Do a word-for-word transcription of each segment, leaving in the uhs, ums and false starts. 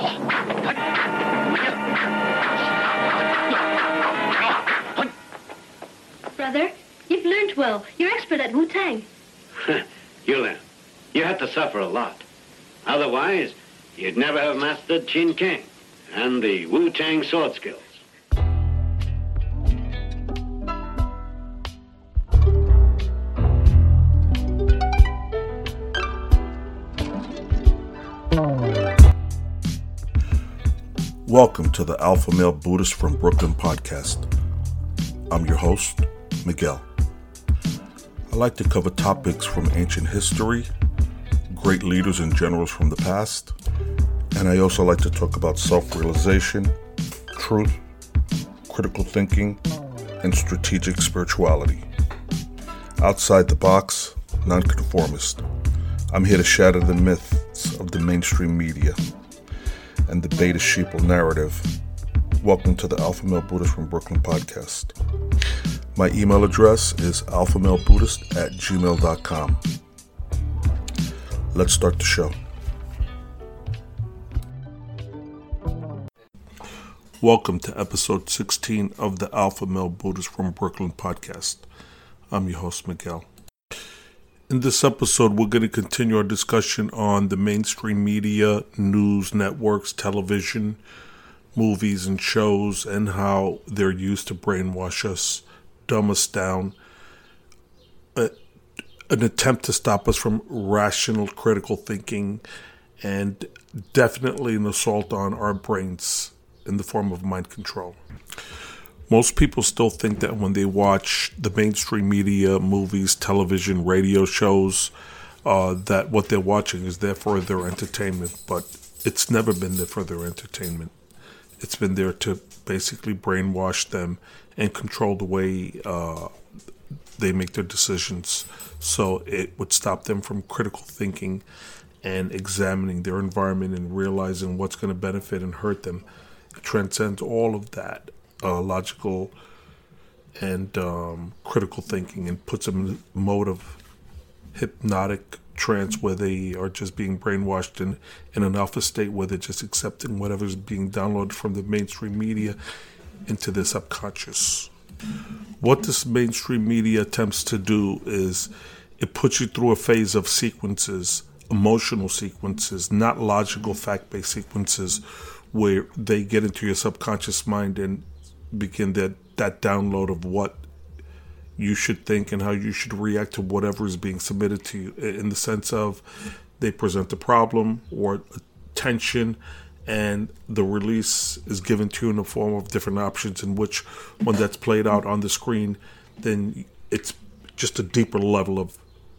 Brother, you've learned well. You're expert at Wu-Tang. Yulin, you had to suffer a lot. Otherwise, you'd never have mastered Chin Kang and the Wu-Tang sword skills. Welcome to the Alpha Male Buddhist from Brooklyn podcast. I'm your host, Miguel. I like to cover topics from ancient history, great leaders and generals from the past, and I also like to talk about self-realization, truth, critical thinking, and strategic spirituality. Outside the box, nonconformist. I'm here to shatter the myths of the mainstream media and the beta sheeple narrative. Welcome to the Alpha Male Buddhist from Brooklyn podcast. My email address is alphamalebuddhist at gmail dot com. Let's start the show. Welcome to episode sixteen of the Alpha Male Buddhist from Brooklyn podcast. I'm your host, Miguel. In this episode, we're going to continue our discussion on the mainstream media, news networks, television, movies, and shows, and how they're used to brainwash us, dumb us down, uh, an attempt to stop us from rational, critical thinking, and definitely an assault on our brains in the form of mind control. Most people still think that when they watch the mainstream media, movies, television, radio shows, uh, that what they're watching is there for their entertainment, but it's never been there for their entertainment. It's been there to basically brainwash them and control the way uh, they make their decisions. So it would stop them from critical thinking and examining their environment and realizing what's going to benefit and hurt them. It transcends all of that. Uh, logical and um, critical thinking, and puts them in a mode of hypnotic trance where they are just being brainwashed in, in an alpha state where they're just accepting whatever's being downloaded from the mainstream media into their subconscious. What this mainstream media attempts to do is it puts you through a phase of sequences, emotional sequences, not logical fact-based sequences, where they get into your subconscious mind and begin that, that download of what you should think and how you should react to whatever is being submitted to you, in the sense of they present a problem or a tension, and the release is given to you in the form of different options, in which when that's played out on the screen, then it's just a deeper level of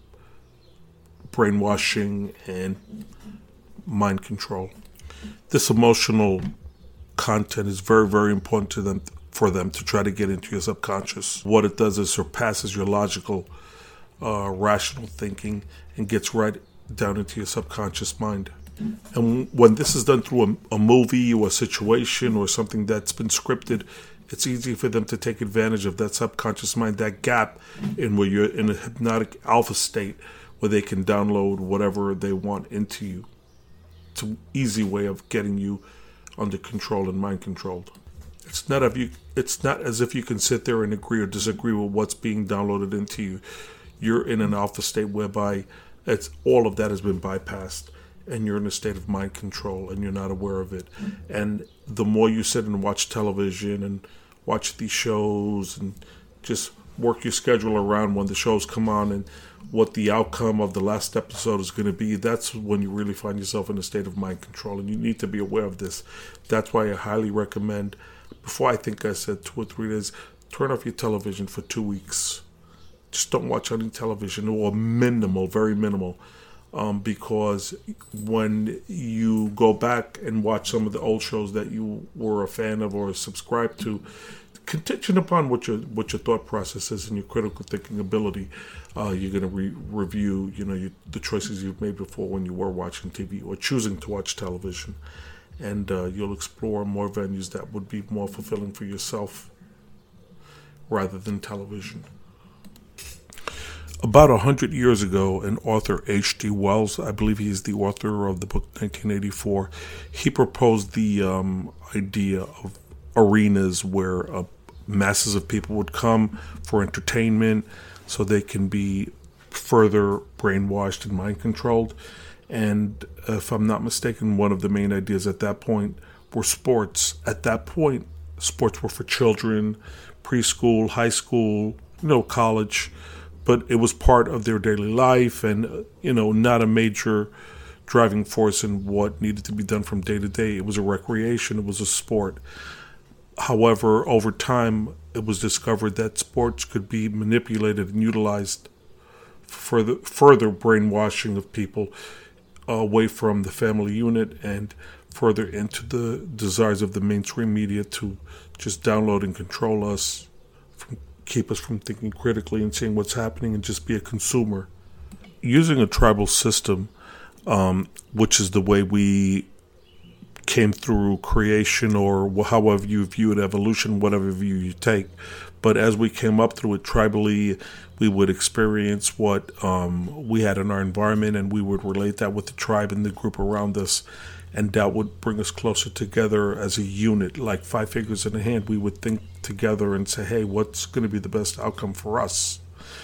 brainwashing and mind control. This emotional content is very, very important to them, for them to try to get into your subconscious. What it does is surpasses your logical, uh, rational thinking and gets right down into your subconscious mind. And when this is done through a, a movie or a situation or something that's been scripted, it's easy for them to take advantage of that subconscious mind, that gap in where you're in a hypnotic alpha state where they can download whatever they want into you. It's an easy way of getting you under control and mind controlled. It's not if you. It's not as if you can sit there and agree or disagree with what's being downloaded into you. You're in an alpha state whereby it's all of that has been bypassed, and you're in a state of mind control, and you're not aware of it. And the more you sit and watch television and watch these shows and just work your schedule around when the shows come on and what the outcome of the last episode is going to be, that's when you really find yourself in a state of mind control, and you need to be aware of this. That's why I highly recommend, before I think I said two or three days, turn off your television for two weeks. Just don't watch any television, or minimal, very minimal, um, because when you go back and watch some of the old shows that you were a fan of or subscribed to, contingent upon what your what your thought process is and your critical thinking ability, uh, you're going to re- review, you know, you, the choices you've made before when you were watching T V or choosing to watch television, and uh, you'll explore more venues that would be more fulfilling for yourself rather than television. About a hundred years ago, an author, H G Wells, I believe he is the author of the book nineteen eighty-four, he proposed the um, idea of arenas where uh, masses of people would come for entertainment so they can be further brainwashed and mind controlled. And if I'm not mistaken, one of the main ideas at that point were sports. At that point, sports were for children, preschool, high school, you know, college, but it was part of their daily life and, you know, not a major driving force in what needed to be done from day to day. It was a recreation, it was a sport. However, over time, it was discovered that sports could be manipulated and utilized for the further brainwashing of people away from the family unit and further into the desires of the mainstream media to just download and control us, from, keep us from thinking critically and seeing what's happening and just be a consumer. Using a tribal system, um, which is the way we came through creation, or however you view it, evolution, whatever view you take. But as we came up through it tribally, we would experience what um, we had in our environment, and we would relate that with the tribe and the group around us, and that would bring us closer together as a unit, like five fingers in a hand. We would think together and say, hey, what's going to be the best outcome for us?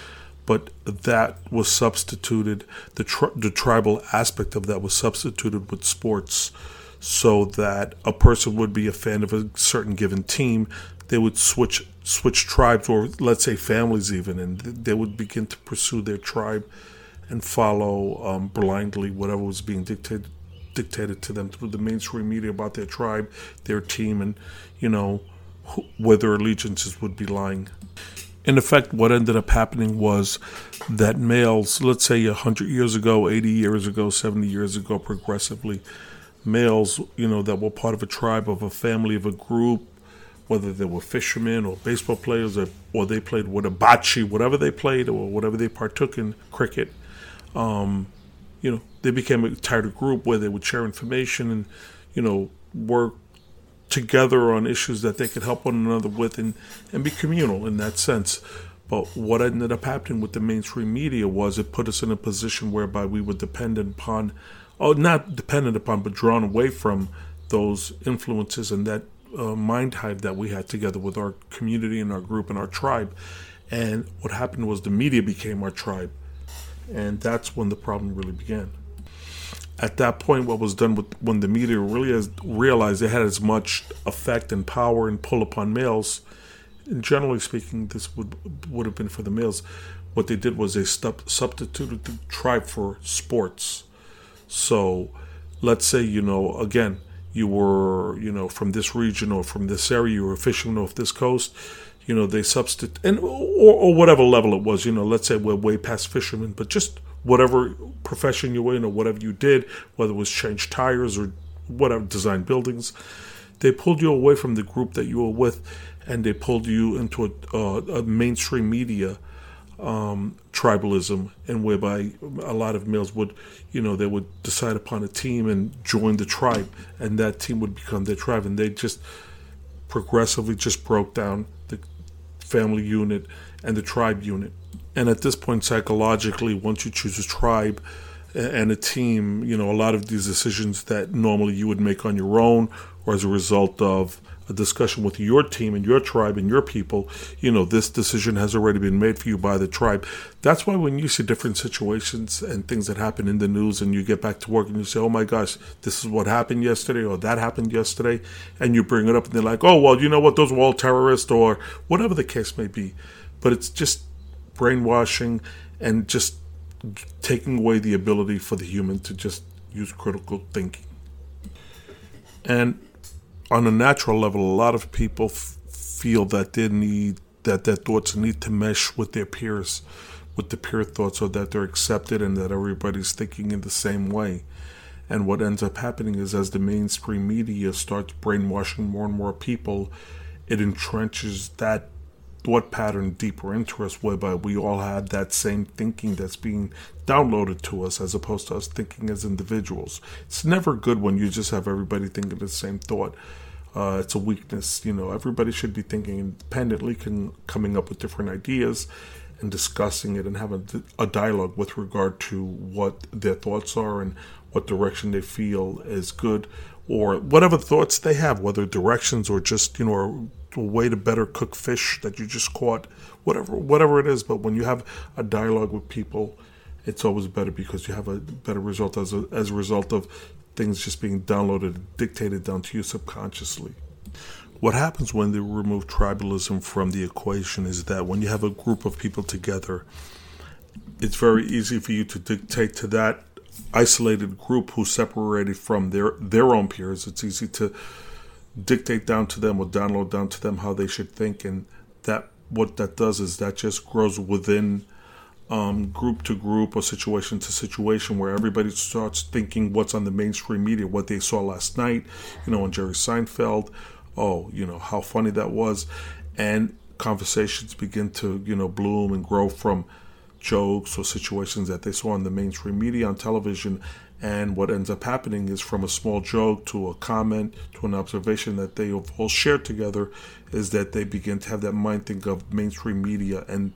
But that was substituted, the, tri- the tribal aspect of that was substituted with sports, so that a person would be a fan of a certain given team. They would switch switch tribes, or let's say families even, and they would begin to pursue their tribe and follow um, blindly whatever was being dictated dictated to them through the mainstream media about their tribe, their team, and, you know, wh- where their allegiances would be lying. In effect, what ended up happening was that males, let's say one hundred years ago, eighty years ago, seventy years ago, progressively, males, you know, that were part of a tribe, of a family, of a group, whether they were fishermen or baseball players, or, or they played with a bocce, whatever they played or whatever they partook in, cricket, um, you know, they became a tighter group where they would share information and, you know, work together on issues that they could help one another with, and, and be communal in that sense. But what ended up happening with the mainstream media was it put us in a position whereby we were dependent upon, oh, not dependent upon, but drawn away from those influences and that uh, mind hive that we had together with our community and our group and our tribe. And what happened was the media became our tribe. And that's when the problem really began. At that point, what was done with, when the media really has realized they had as much effect and power and pull upon males, and generally speaking, this would would have been for the males, what they did was they stub- substituted the tribe for sports. So let's say, you know, again, you were, you know, from this region or from this area, you were a fisherman off this coast, you know, they substitute, and or, or whatever level it was, you know, let's say we're way past fishermen, but just whatever profession you were in or whatever you did, whether it was change tires or whatever, design buildings, they pulled you away from the group that you were with, and they pulled you into a, uh, a mainstream media um, tribalism, and whereby a lot of males would, you know, they would decide upon a team and join the tribe, and that team would become their tribe, and they just progressively just broke down the family unit and the tribe unit. And at this point, psychologically, once you choose a tribe and a team, you know, a lot of these decisions that normally you would make on your own or as a result of a discussion with your team and your tribe and your people, you know, this decision has already been made for you by the tribe. That's why when you see different situations and things that happen in the news and you get back to work and you say, oh my gosh, this is what happened yesterday or that happened yesterday, and you bring it up and they're like, oh, well, you know what, those were all terrorists or whatever the case may be. But it's just brainwashing and just taking away the ability for the human to just use critical thinking. And on a natural level, a lot of people f- feel that they need, that their thoughts need to mesh with their peers, with the peer thoughts, so that they're accepted and that everybody's thinking in the same way. And what ends up happening is, as the mainstream media starts brainwashing more and more people, it entrenches that thought pattern deeper into us, whereby we all have that same thinking that's being downloaded to us, as opposed to us thinking as individuals. It's never good when you just have everybody thinking the same thought. Uh, it's a weakness. You know, everybody should be thinking independently, can, coming up with different ideas, and discussing it and having a dialogue with regard to what their thoughts are and what direction they feel is good, or whatever thoughts they have, whether directions or just, you know, a, a way to better cook fish that you just caught, whatever whatever it is. But when you have a dialogue with people, it's always better because you have a better result as a, as a result of things just being downloaded and dictated down to you subconsciously. What happens when they remove tribalism from the equation is that when you have a group of people together, it's very easy for you to dictate to that isolated group who's separated from their, their own peers. It's easy to dictate down to them or download down to them how they should think. And that what that does is that just grows within um, group to group or situation to situation, where everybody starts thinking what's on the mainstream media, what they saw last night, you know, on Jerry Seinfeld. Oh, you know, how funny that was. And conversations begin to, you know, bloom and grow from jokes or situations that they saw on the mainstream media on television. And what ends up happening is, from a small joke to a comment to an observation that they have all shared together, is that they begin to have that mind think of mainstream media, and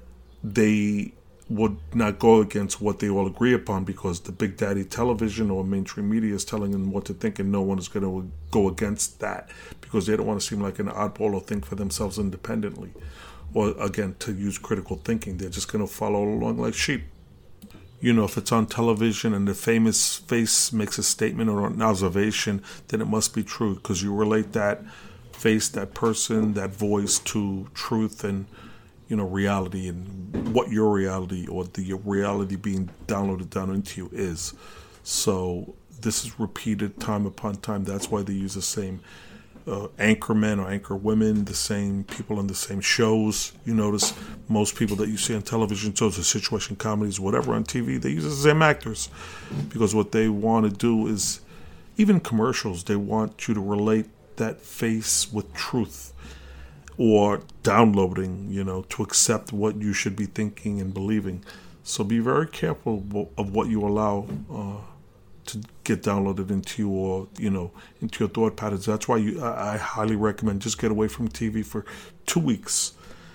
they would not go against what they all agree upon, because the big daddy television or mainstream media is telling them what to think, and no one is going to go against that because they don't want to seem like an oddball or think for themselves independently. Or again, to use critical thinking, they're just going to follow along like sheep. You know, if it's on television and the famous face makes a statement or an observation, then it must be true, because you relate that face, that person, that voice to truth and, you know, reality, and what your reality or the reality being downloaded down into you is. So this is repeated time upon time. That's why they use the same uh, anchor men or anchor women, the same people on the same shows. You notice most people that you see on television shows or situation comedies, whatever, on T V, they use the same actors, because what they want to do is, even commercials, they want you to relate that face with truth, or downloading, you know, to accept what you should be thinking and believing. So be very careful of what you allow uh, to get downloaded into you, or, you know, into your thought patterns. That's why you, I, I highly recommend just get away from T V for two weeks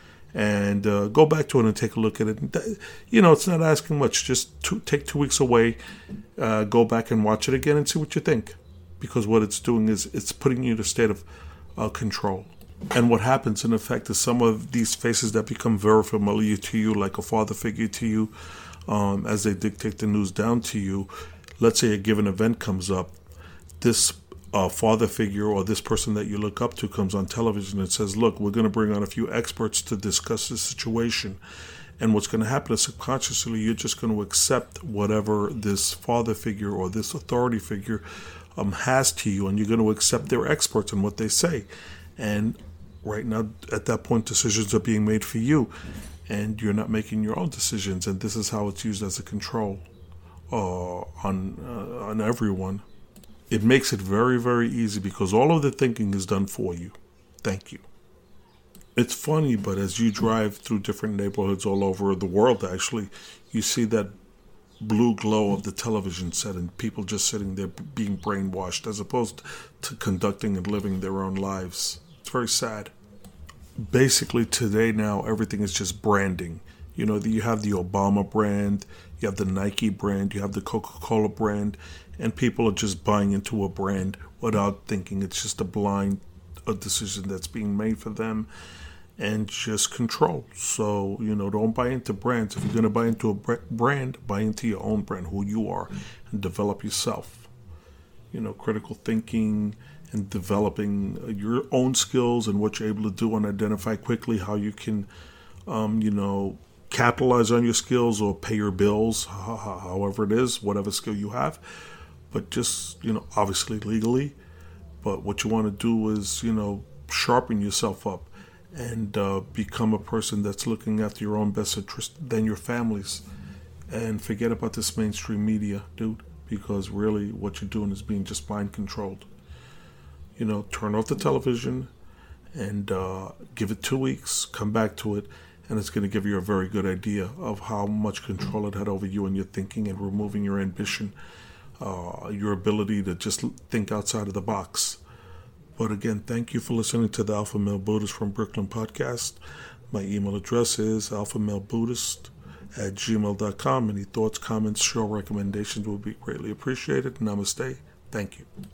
and uh, go back to it and take a look at it. You know, it's not asking much. Just two, take two weeks away, uh, go back and watch it again and see what you think. Because what it's doing is it's putting you in a state of uh, control. And what happens, in effect, is some of these faces that become very familiar to you, like a father figure to you, um, as they dictate the news down to you. Let's say a given event comes up. This uh, father figure or this person that you look up to comes on television and says, look, we're going to bring on a few experts to discuss this situation. And what's going to happen is, subconsciously, you're just going to accept whatever this father figure or this authority figure um, has to you, and you're going to accept their experts and what they say. And right now, at that point, decisions are being made for you, and you're not making your own decisions. And this is how it's used as a control uh, on uh, on everyone. It makes it very, very easy, because all of the thinking is done for you. Thank you. It's funny, but as you drive through different neighborhoods all over the world, actually, you see that blue glow of the television set and people just sitting there being brainwashed, as opposed to conducting and living their own lives. It's very sad. Basically, today now, everything is just branding. You know, you have the Obama brand, you have the Nike brand, you have the Coca-Cola brand, and people are just buying into a brand without thinking. It's just a blind a decision that's being made for them, and just control. So, you know, don't buy into brands. If you're going to buy into a brand, buy into your own brand, who you are, and develop yourself. You know, critical thinking and developing your own skills and what you're able to do, and identify quickly how you can, um, you know, capitalize on your skills or pay your bills, however it is, whatever skill you have. But just, you know, obviously legally. But what you want to do is, you know, sharpen yourself up and uh, become a person that's looking after your own best interest than your family's. And forget about this mainstream media, dude, because really what you're doing is being just mind controlled. You know, turn off the television and uh, give it two weeks, come back to it, and it's going to give you a very good idea of how much control it had over you and your thinking, and removing your ambition, uh, your ability to just think outside of the box. But again, thank you for listening to the Alpha Male Buddhist from Brooklyn podcast. My email address is alphamalebuddhist at gmail dot com. Any thoughts, comments, show recommendations would be greatly appreciated. Namaste. Thank you.